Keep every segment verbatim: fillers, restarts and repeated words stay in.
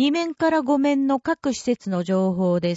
に面からご面の各施設の情報です。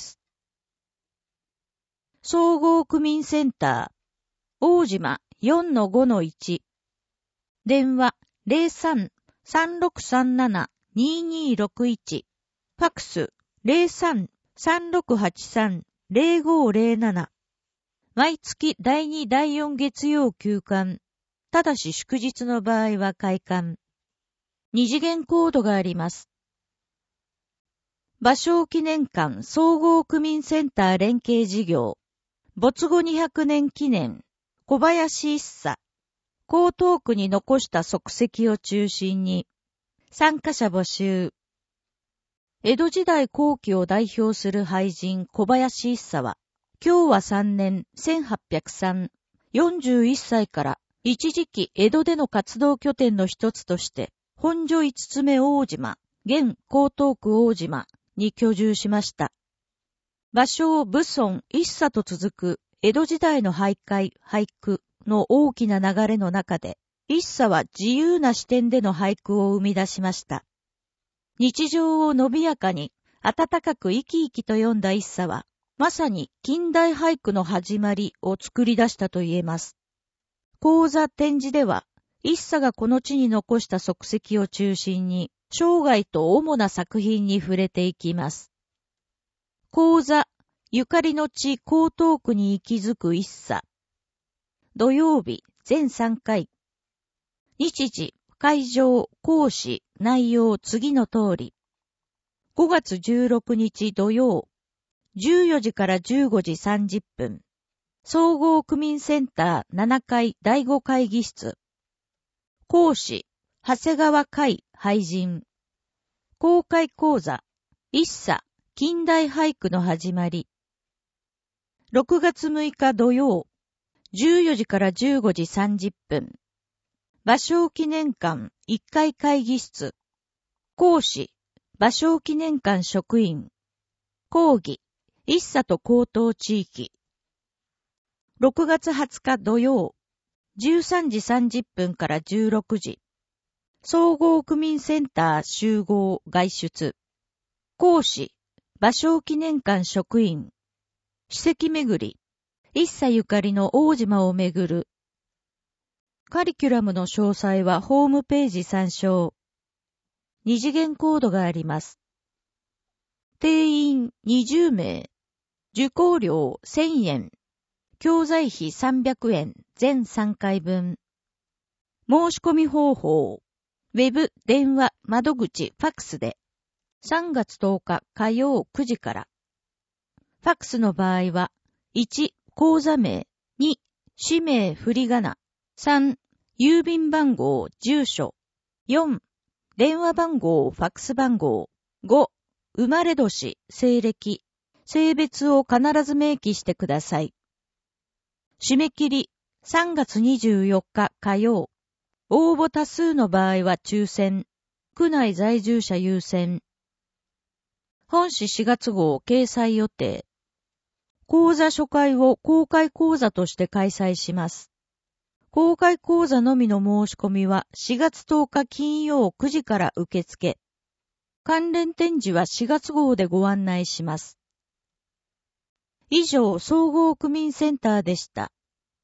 総合区民センター、大島 よんのごのいち。電話 ゼロさん さんろくさんなな にーにーろくいち。ファックス ゼロさん さんろくはちさん ゼロごゼロなな。毎月だいにだいよん月曜休館。ただし祝日の場合は開館。二次元コードがあります。芭蕉記念館総合区民センター連携事業。没後にひゃくねん記念。小林一茶。江東区に残した足跡を中心に。参加者募集。江戸時代後期を代表する俳人小林一茶は、享和さんねんせんはっぴゃくさん、よんじゅういっさいから一時期江戸での活動拠点の一つとして、本所五つ目大島、現江東区大島に居住しました。芭蕉、蕪村、一茶と続く江戸時代の俳諧、俳句の大きな流れの中で、一茶は自由な視点での俳句を生み出しました。日常を伸びやかに、温かく生き生きと読んだ一茶は、まさに近代俳句の始まりを作り出したと言えます。講座展示では、一茶がこの地に残した足跡を中心に、生涯と主な作品に触れていきます。講座、ゆかりの地江東区に息づく一茶。土曜日、全さんかい。日時、会場、講師、内容、次の通り。ごがつじゅうろくにち土曜。じゅうよじからじゅうごじさんじゅっぷん。総合区民センターななかいだいご会議室。講師、長谷川海俳人。公開講座、一茶、近代俳句の始まり。ろくがつむいか土曜。じゅうよじからじゅうごじさんじゅっぷん。芭蕉記念館いっかい会議室。講師、芭蕉記念館職員。講義、一茶と江東地域。ろくがつはつか土曜。じゅうさんじさんじゅっぷんからじゅうろくじ。総合区民センター集合外出。講師、芭蕉記念館職員。史跡巡り。一茶ゆかりの大島を巡る。カリキュラムの詳細はホームページ参照。二次元コードがあります。定員にじゅうめい。受講料せんえん。教材費さんびゃくえん。全さんかいぶん。申し込み方法。ウェブ、電話、窓口、ファックスで。さんがつとおか火曜くじから。ファックスの場合は、いち、口座名、に、氏名振り仮名、さん、郵便番号、住所、よん、電話番号、ファックス番号、ご、生まれ年、西暦、性別を必ず明記してください。締め切り、さんがつにじゅうよっか火曜。応募多数の場合は抽選。区内在住者優先。本誌しがつ号掲載予定。講座初回を公開講座として開催します。公開講座のみの申し込みはしがつとおか金曜くじから受付。関連展示はしがつ号でご案内します。以上、総合区民センターでした。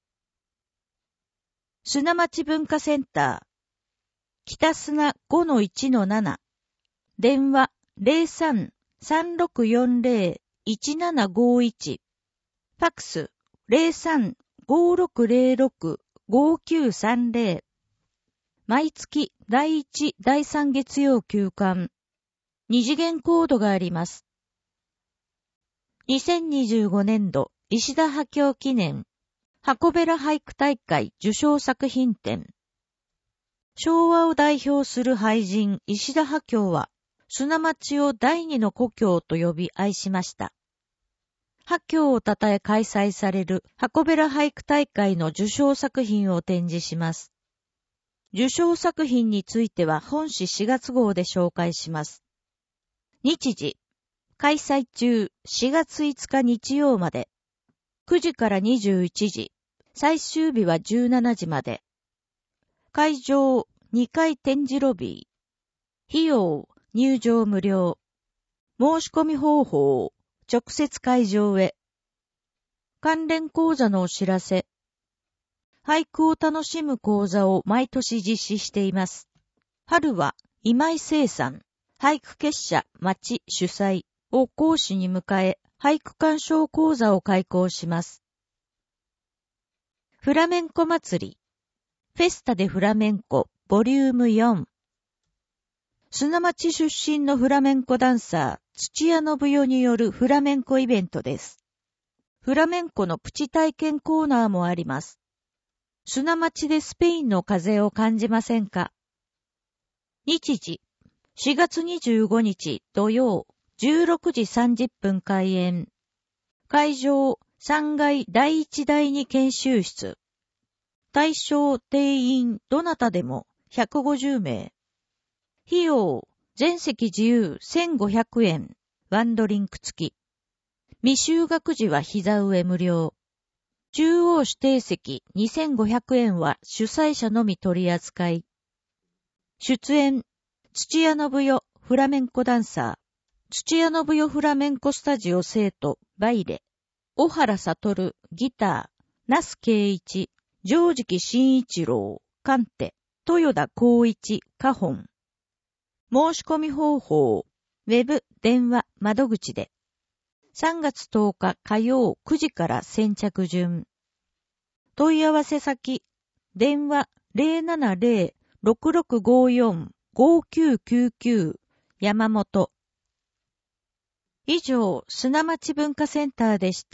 砂町文化センター。北砂 ごのいちのなな。電話 ゼロさん さんろくよんゼロ いちななごいち。ファックス ゼロさん ごろくゼロろく ごきゅうさんゼロ。毎月だいいち、だいさん月曜休館。二次元コードがあります。にせんにじゅうごねんど石田波郷記念箱べら俳句大会受賞作品展。昭和を代表する俳人石田波郷は砂町を第二の故郷と呼び愛しました。波郷をたたえ開催される箱べら俳句大会の受賞作品を展示します。受賞作品については本誌しがつ号で紹介します。日時、開催中しがついつか日曜まで、くじからにじゅういちじ、最終日はじゅうしちじまで。会場にかい展示ロビー。費用、入場無料。 申し込み方法、直接会場へ。関連講座のお知らせ。俳句を楽しむ講座を毎年実施しています。春は今井生さん、俳句結社町主催を講師に迎え、俳句鑑賞講座を開講します。フラメンコ祭り。フェスタでフラメンコ、ボリュームよん。砂町出身のフラメンコダンサー、土屋信代によるフラメンコイベントです。フラメンコのプチ体験コーナーもあります。砂町でスペインの風を感じませんか？日時、しがつにじゅうごにち土曜、じゅうろくじさんじゅっぷん開演。会場、さんがいだいいちだいに研修室。対象定員どなたでもひゃくごじゅうめい。費用、全席自由せんごひゃくえん。ワンドリンク付き。未就学時は膝上無料。中央指定席にせんごひゃくえんは主催者のみ取り扱い。出演、土屋信代フラメンコダンサー。土屋信代フラメンコスタジオ生徒、バイレ。小原悟、ギター。那須圭一、上敷慎一郎、カンテ。豊田光一、カホン。申し込み方法、ウェブ、電話、窓口で。さんがつとおか火曜くじから先着順。問い合わせ先、電話 ゼロななゼロ ろくろくごよん ごきゅうきゅうきゅう 山本。以上、砂町文化センターでした。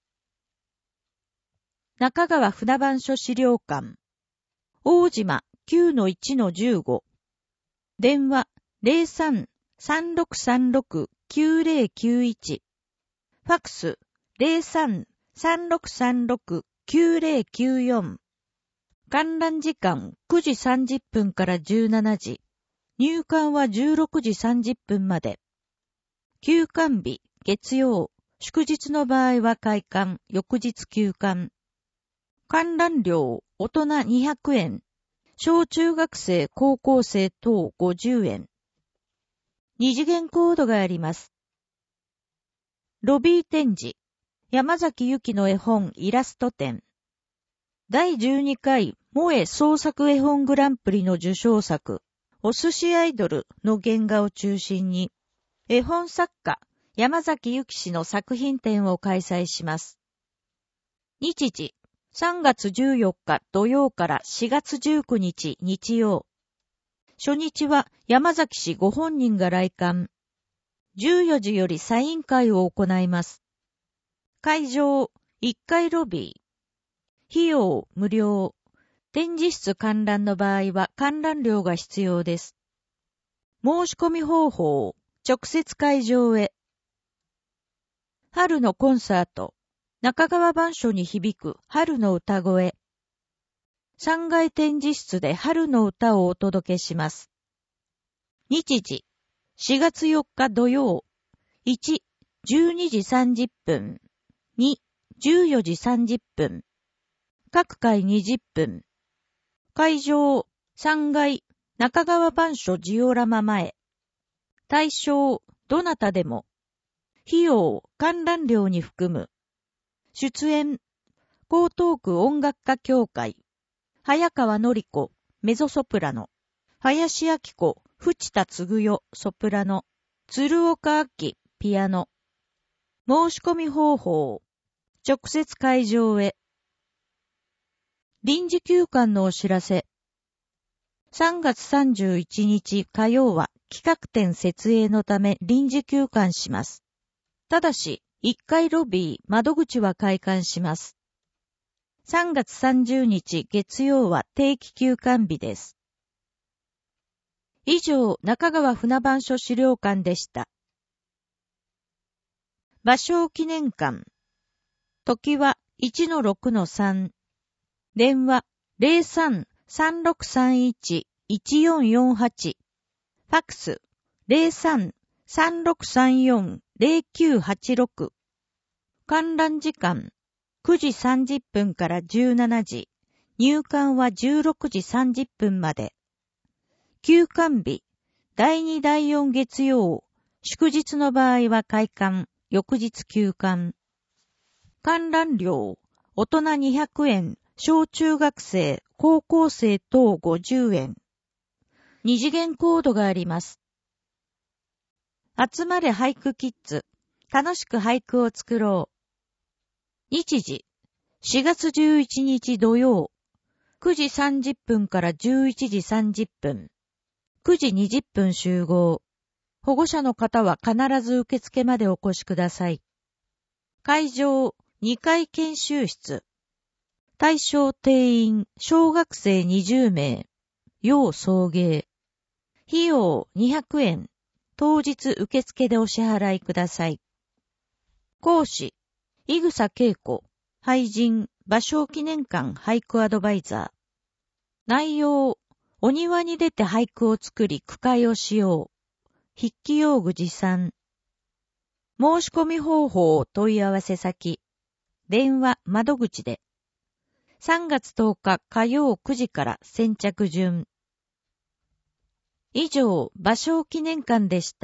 中川船番所資料館。大島 きゅうのいちのじゅうご。電話 ゼロさん さんろくさんろく きゅうゼロきゅういち。ファックス ゼロさん さんろくさんろく きゅうゼロきゅうよん。観覧時間くじさんじゅっぷんからじゅうしちじ。入館はじゅうろくじさんじゅっぷんまで。休館日、月曜、祝日の場合は開館、翌日休館。観覧料、大人にひゃくえん。小中学生、高校生等ごじゅうえん。二次元コードがあります。ロビー展示。山崎由紀の絵本イラスト展。だいじゅうにかい萌え創作絵本グランプリの受賞作、お寿司アイドルの原画を中心に、絵本作家山崎由紀氏の作品展を開催します。日時、さんがつじゅうよっか土曜からしがつじゅうくにち日曜。初日は山崎氏ご本人が来館。じゅうよじよりサイン会を行います。会場、いっかいロビー。費用、無料。展示室観覧の場合は観覧料が必要です。申し込み方法、直接会場へ。春のコンサート。中川番所に響く春の歌声。さんがい展示室で春の歌をお届けします。日時、しがつよっか土曜。いち、じゅうにじさんじゅっぷん。に、じゅうよじさんじゅっぷん。各回にじゅっぷん。会場、さんがい、中川番所ジオラマ前。対象、どなたでも。費用、観覧料に含む。出演、江東区音楽家協会。早川のり子、メゾソプラノ。林明子、藤田嗣代、ソプラノ。鶴岡明、ピアノ。申し込み方法。直接会場へ。臨時休館のお知らせ。さんがつさんじゅういちにち火曜は企画展設営のため臨時休館します。ただし、いっかいロビー、窓口は開館します。さんがつさんじゅうにち月曜は定期休館日です。以上、中川船番所資料館でした。芭蕉記念館。時はいちのろくのさん。電話 ゼロさん さんろくさんいち いちよんよんはち。ファックス ゼロさん さんろくさんよん ゼロきゅうはちろく。観覧時間くじさんじゅっぷんからじゅうしちじ。入館はじゅうろくじさんじゅっぷんまで。休館日だいにだいよん月曜祝日の場合は開館、翌日休館。観覧料、大人にひゃくえん、小中学生、高校生等ごじゅうえん。二次元コードがあります。集まれ俳句キッズ。楽しく俳句を作ろう。日時。しがつじゅういちにち土曜。くじさんじゅっぷんからじゅういちじさんじゅっぷん。くじにじゅっぷん集合。保護者の方は必ず受付までお越しください。会場、にかい研修室。対象定員、小学生にじゅうめい。要送迎。費用にひゃくえん。当日受付でお支払いください。講師、井草恵子、俳人、芭蕉記念館俳句アドバイザー。内容、お庭に出て俳句を作り句会をしよう。筆記用具持参。申し込み方法問い合わせ先。電話窓口で。さんがつとおか火曜くじから先着順。以上、芭蕉記念館でした。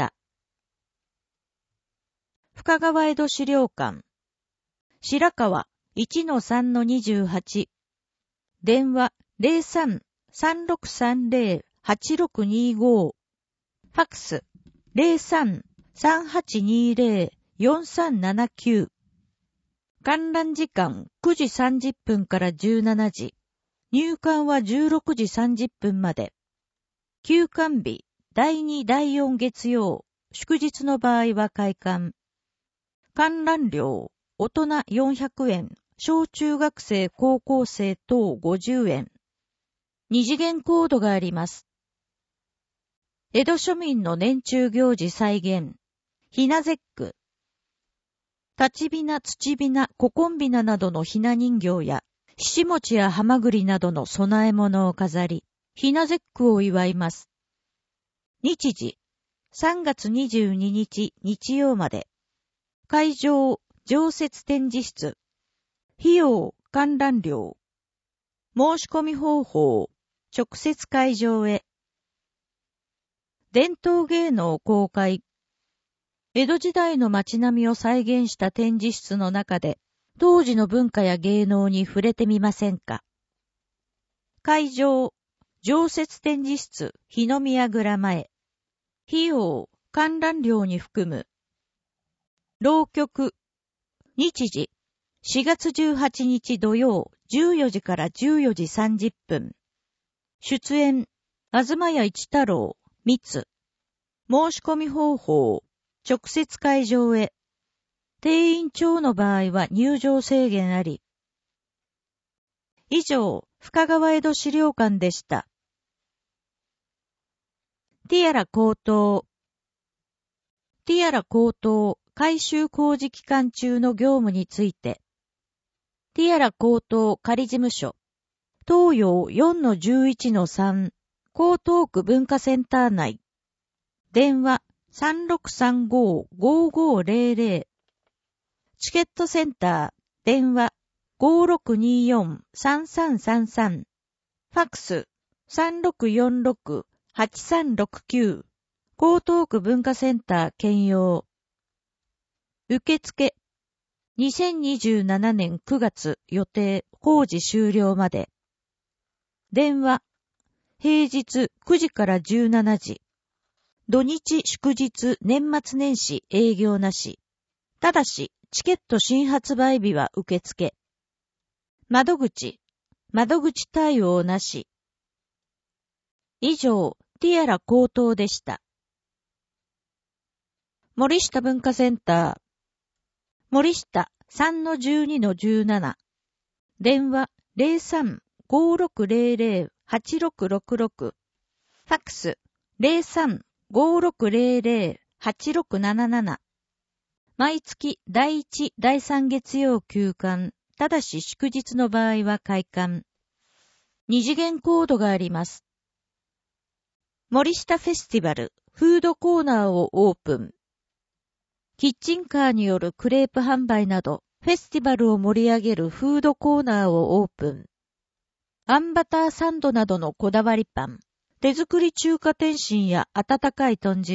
深川江戸資料館。白川 いちのさんのにじゅうはち。電話 ゼロさん さんろくさんゼロ はちろくにご。ファックス ゼロさん さんはちにゼロ よんさんななきゅう。観覧時間くじさんじゅっぷんからじゅうしちじ。入館はじゅうろくじさんじゅっぷんまで。休館日、だいに、だいよん月曜、祝日の場合は開館。観覧料、大人よんひゃくえん、小中学生高校生等ごじゅうえん。二次元コードがあります。江戸庶民の年中行事再現。ひな節句。立ちびな、土びな、ここんびななどのひな人形や、ひしもちやはまぐりなどの供え物を飾り、ひな節句を祝います。日時、さんがつにじゅうににち日曜まで。会場、常設展示室。費用、観覧料。申し込み方法、直接会場へ。伝統芸能公開。江戸時代の街並みを再現した展示室の中で、当時の文化や芸能に触れてみませんか。会場、常設展示室、日の宮蔵前。費用、観覧料に含む。浪曲。日時、しがつじゅうはちにち土曜、じゅうよじからじゅうよじさんじゅっぷん。出演、東谷一太郎、密。申し込み方法、直接会場へ。定員超の場合は入場制限あり。以上、深川江戸資料館でした。ティアラ高等。ティアラ高等改修工事期間中の業務について。ティアラ高等仮事務所。東洋 よんのじゅういちのさん。江東区文化センター内。電話 さんろくさんご ごごゼロゼロ。チケットセンター。電話 ごろくによん さんさんさんさん。ファックス さんろくよんろく はちさんろくきゅう。江東区文化センター兼用。受付。にせんにじゅうななねんくがつ予定工事終了まで。電話。平日くじからじゅうしちじ。土日祝日年末年始営業なし。ただし、チケット新発売日は受付。窓口。窓口対応なし。以上、ティアラ高等でした。森下文化センター。森下 さんのじゅうにのじゅうなな。電話 ゼロさん ごろくゼロゼロ はちろくろくろく。ファックス ゼロさん ごろくゼロゼロ はちろくなななな。毎月だいいち、だいさん月曜休館。ただし祝日の場合は開館。二次元コードがあります。森下フェスティバル、フードコーナーをオープン。キッチンカーによるクレープ販売など、フェスティバルを盛り上げるフードコーナーをオープン。あんバターサンドなどのこだわりパン、手作り中華点心や温かい豚汁、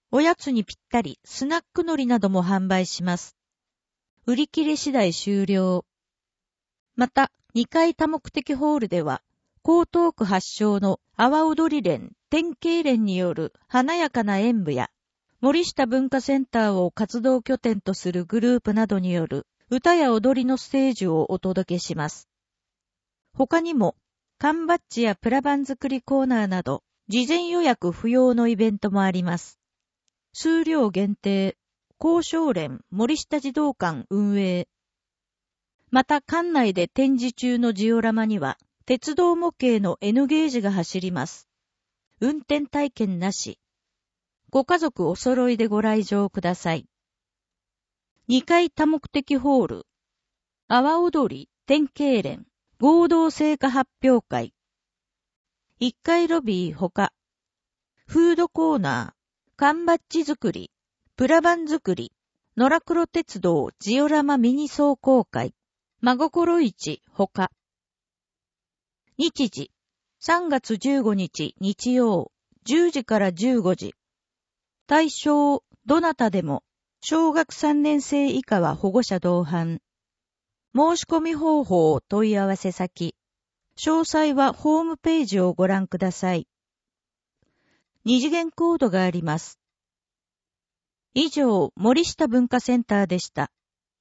おやつにぴったりスナック海苔なども販売します。売り切れ次第終了。また、にかい多目的ホールでは、江東区発祥の阿波踊り連、天慶連による華やかな演舞や、森下文化センターを活動拠点とするグループなどによる歌や踊りのステージをお届けします。他にも、缶バッジやプラバン作りコーナーなど、事前予約不要のイベントもあります。数量限定、交渉連森下児童館運営。また館内で展示中のジオラマには、鉄道模型の N ゲージが走ります。運転体験なし。ご家族お揃いでご来場ください。にかい多目的ホール。阿波踊り、天慶連、合同成果発表会。いっかいロビーほか。フードコーナー、缶バッジ作り、プラバン作り、野良黒鉄道ジオラマミニ走行会、真心市ほか。日時、さんがつじゅうごにち日曜、じゅうじからじゅうごじ。対象、どなたでも、小学さんねん生以下は保護者同伴。申し込み方法、問い合わせ先。詳細はホームページをご覧ください。二次元コードがあります。以上、森下文化センターでした。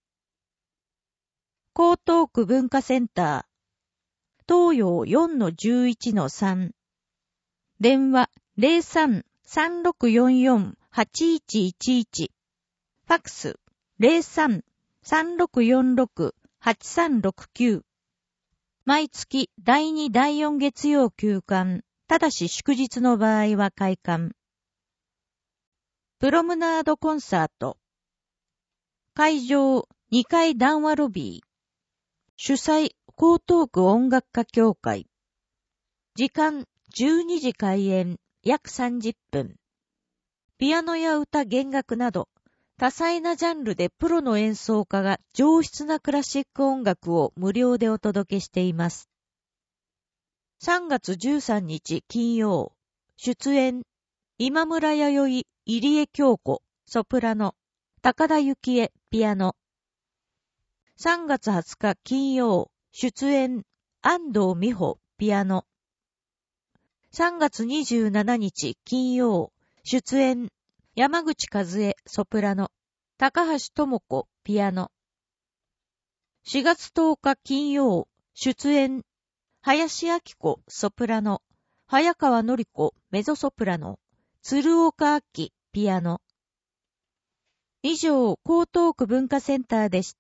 江東区文化センター。東洋 よんのじゅういちのさん。電話 ゼロさん さんろくよんよん はちいちいちいち。ファックス ゼロさん さんろくよんろく はちさんろくきゅう。毎月だいにだいよん月曜休館。ただし祝日の場合は開館。プロムナードコンサート。会場にかい談話ロビー。主催江東区音楽家協会。時間じゅうにじ開演約さんじゅっぷん。ピアノや歌弦楽など多彩なジャンルでプロの演奏家が上質なクラシック音楽を無料でお届けしています。さんがつじゅうさんにち金曜。出演今村弥生入江京子ソプラノ高田幸恵ピアノ。さんがつはつか金曜。出演、安藤美穂、ピアノ。さんがつにじゅうしちにち金曜。出演、山口和恵、ソプラノ。高橋智子、ピアノ。しがつとおか金曜。出演、林明子、ソプラノ。早川典子、メゾソプラノ。鶴岡明、ピアノ。以上、江東区文化センターでした。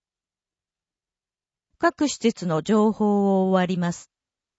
各施設の情報を終わります。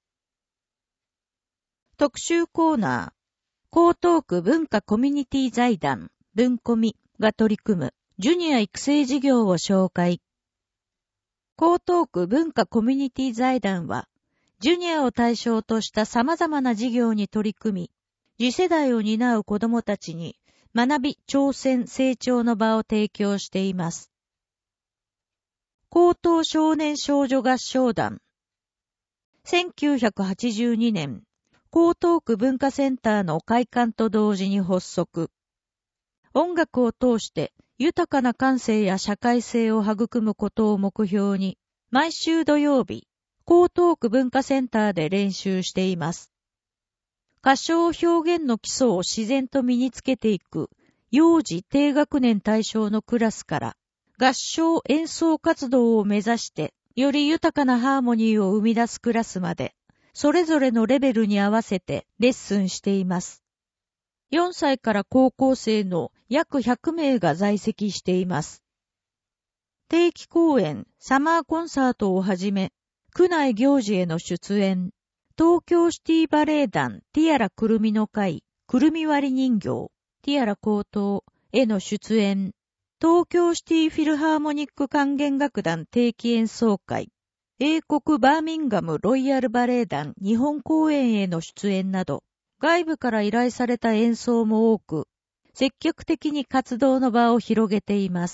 特集コーナー。江東区文化コミュニティ財団、文コミが取り組むジュニア育成事業を紹介。江東区文化コミュニティ財団は、ジュニアを対象とした様々な事業に取り組み、次世代を担う子どもたちに学び、挑戦、成長の場を提供しています。江東少年少女合唱団。せんきゅうひゃくはちじゅうにねん、江東区文化センターの開館と同時に発足。音楽を通して豊かな感性や社会性を育むことを目標に、毎週土曜日、江東区文化センターで練習しています。歌唱表現の基礎を自然と身につけていく、幼児低学年対象のクラスから、合唱演奏活動を目指して、より豊かなハーモニーを生み出すクラスまで、それぞれのレベルに合わせてレッスンしています。よんさいから高校生の約ひゃくめいが在籍しています。定期公演、サマーコンサートをはじめ、区内行事への出演、東京シティバレエ団ティアラくるみの会、くるみ割り人形、ティアラ高等への出演、東京シティフィルハーモニック管弦楽団定期演奏会、英国バーミンガムロイヤルバレエ団日本公演への出演など、外部から依頼された演奏も多く、積極的に活動の場を広げています。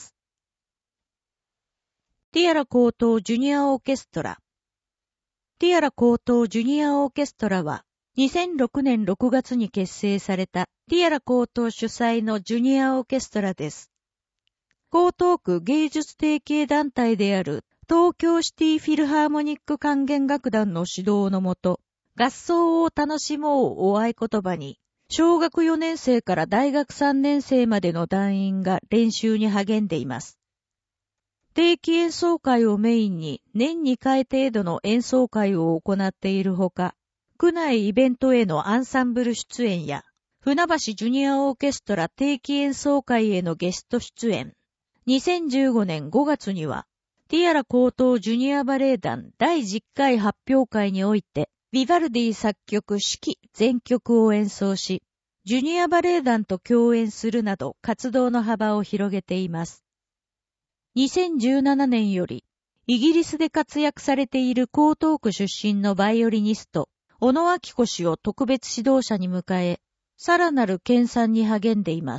ティアラ高等ジュニアオーケストラ。ティアラ高等ジュニアオーケストラは、 にせんろくねんろくがつに結成されたティアラ高等主催のジュニアオーケストラです。江東区芸術提携団体である東京シティフィルハーモニック管弦楽団の指導のもと、合奏を楽しもうを合言葉に、小学よねん生から大学さんねん生までの団員が練習に励んでいます。定期演奏会をメインに年にかい程度の演奏会を行っているほか、区内イベントへのアンサンブル出演や、船橋ジュニアオーケストラ定期演奏会へのゲスト出演。にせんじゅうごねんごがつには、ティアラ高等ジュニアバレエ団だいじゅっかい発表会において、ヴィヴァルディ作曲指揮全曲を演奏し、ジュニアバレエ団と共演するなど活動の幅を広げています。にせんじゅうななねんより、イギリスで活躍されている江東区出身のバイオリニスト、小野明子氏を特別指導者に迎え、さらなる研鑽に励んでいます。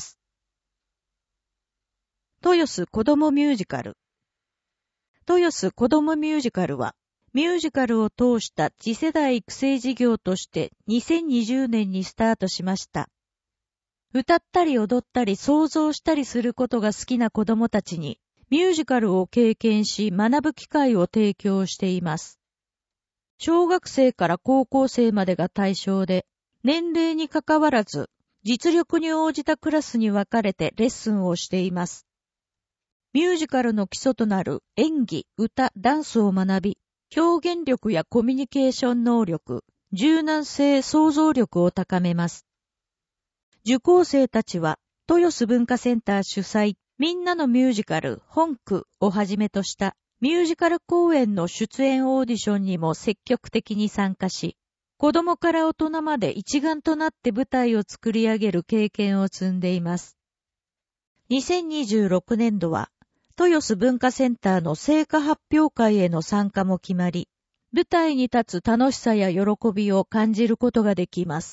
豊洲子どもミュージカル。豊洲子どもミュージカルは、ミュージカルを通した次世代育成事業としてにせんにじゅうねんにスタートしました。歌ったり踊ったり想像したりすることが好きな子どもたちに、ミュージカルを経験し学ぶ機会を提供しています。小学生から高校生までが対象で、年齢にかかわらず、実力に応じたクラスに分かれてレッスンをしています。ミュージカルの基礎となる演技、歌、ダンスを学び、表現力やコミュニケーション能力、柔軟性、想像力を高めます。受講生たちは、豊洲文化センター主催、みんなのミュージカル、本区をはじめとした、ミュージカル公演の出演オーディションにも積極的に参加し、子供から大人まで一丸となって舞台を作り上げる経験を積んでいます。にせんにじゅうろくねんどは、豊洲文化センターの成果発表会への参加も決まり、舞台に立つ楽しさや喜びを感じることができます。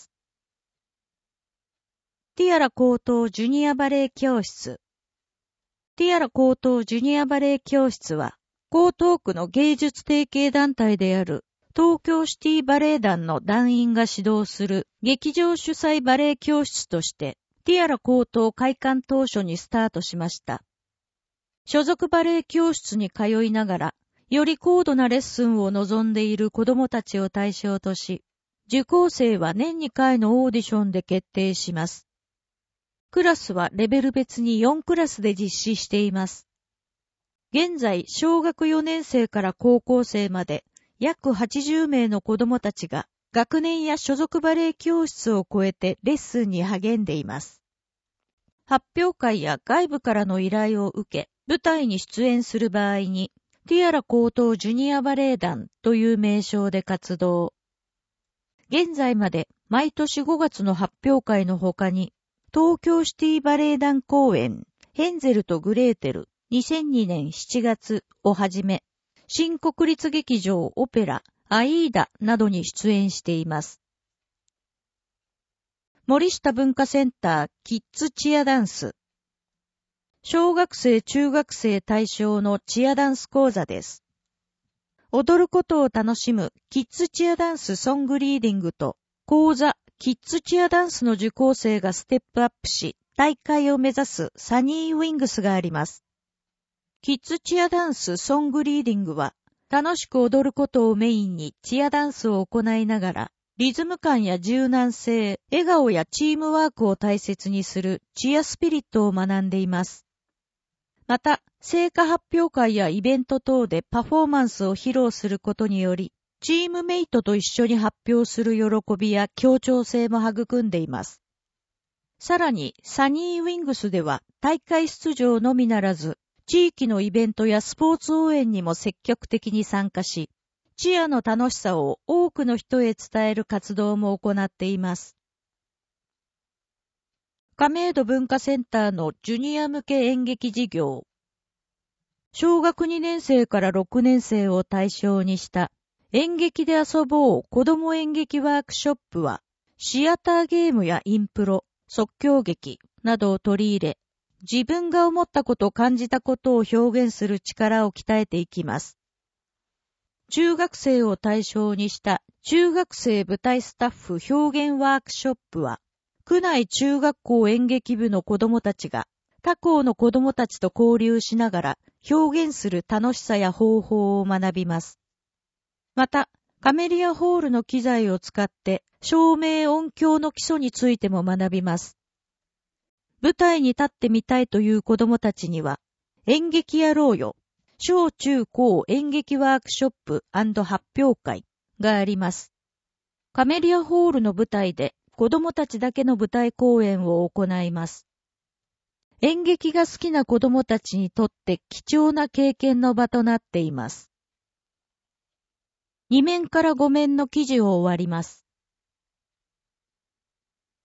ティアラ高等ジュニアバレエ教室。ティアラ高等ジュニアバレエ教室は、江東区の芸術提携団体である東京シティバレエ団の団員が指導する劇場主催バレエ教室として、ティアラ高等開館当初にスタートしました。所属バレエ教室に通いながら、より高度なレッスンを望んでいる子どもたちを対象とし、受講生は年にかいのオーディションで決定します。クラスはレベル別によんクラスで実施しています。現在、小学よねん生から高校生まで約はちじゅうめいの子どもたちが学年や所属バレエ教室を超えてレッスンに励んでいます。発表会や外部からの依頼を受け、舞台に出演する場合に、ティアラ高等ジュニアバレエ団という名称で活動。現在まで毎年ごがつの発表会の他に、東京シティバレエ団公演、ヘンゼルとグレーテルにせんにねんしちがつをはじめ、新国立劇場オペラ、アイーダなどに出演しています。森下文化センターキッズチアダンス。小学生中学生対象のチアダンス講座です。踊ることを楽しむキッズチアダンスソングリーディングと講座キッズチアダンスの受講生がステップアップし大会を目指すサニーウィングスがあります。キッズチアダンスソングリーディングは楽しく踊ることをメインにチアダンスを行いながらリズム感や柔軟性、笑顔やチームワークを大切にするチアスピリットを学んでいます。また、成果発表会やイベント等でパフォーマンスを披露することにより、チームメイトと一緒に発表する喜びや協調性も育んでいます。さらに、サニーウィングスでは大会出場のみならず、地域のイベントやスポーツ応援にも積極的に参加し、チアの楽しさを多くの人へ伝える活動も行っています。亀戸文化センターのジュニア向け演劇事業。小学にねん生からろくねん生を対象にした演劇で遊ぼう子ども演劇ワークショップは、シアターゲームやインプロ、即興劇などを取り入れ、自分が思ったこと感じたことを表現する力を鍛えていきます。 中学生を対象にした中学生舞台スタッフ表現ワークショップは、区内中学校演劇部の子どもたちが他校の子どもたちと交流しながら表現する楽しさや方法を学びます。また、カメリアホールの機材を使って照明音響の基礎についても学びます。舞台に立ってみたいという子どもたちには、演劇やろうよ、小中高演劇ワークショップ&発表会があります。カメリアホールの舞台で子どもたちだけの舞台公演を行います。演劇が好きな子どもたちにとって貴重な経験の場となっています。に面からご面の記事を終わります。